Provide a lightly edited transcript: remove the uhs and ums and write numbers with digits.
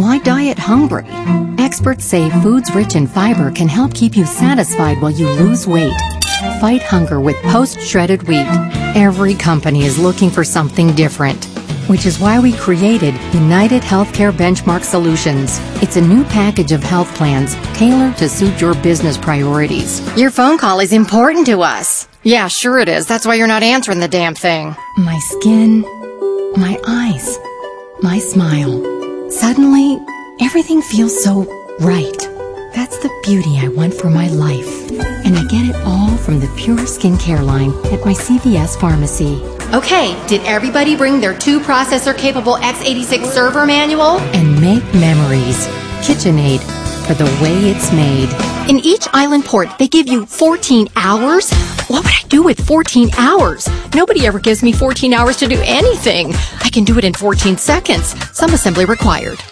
Why diet hungry? Experts say foods rich in fiber can help keep you satisfied while you lose weight. Fight hunger with post-shredded wheat. Every company is looking for something different, which is why we created United Healthcare Benchmark Solutions. It's a new package of health plans tailored to suit your business priorities. Your phone call is important to us. Yeah, sure it is. That's why you're not answering the damn thing. My skin, my eyes, my smile. Suddenly, everything feels so right. That's the beauty I want for my life. And I get it all from the Pure Skincare line at my CVS pharmacy. Okay, did everybody bring their 2-processor-capable x86 server manual? And make memories. KitchenAid, for the way it's made. In each island port, they give you 14 hours? What would I do with 14 hours? Nobody ever gives me 14 hours to do anything. I can do it in 14 seconds. Some assembly required.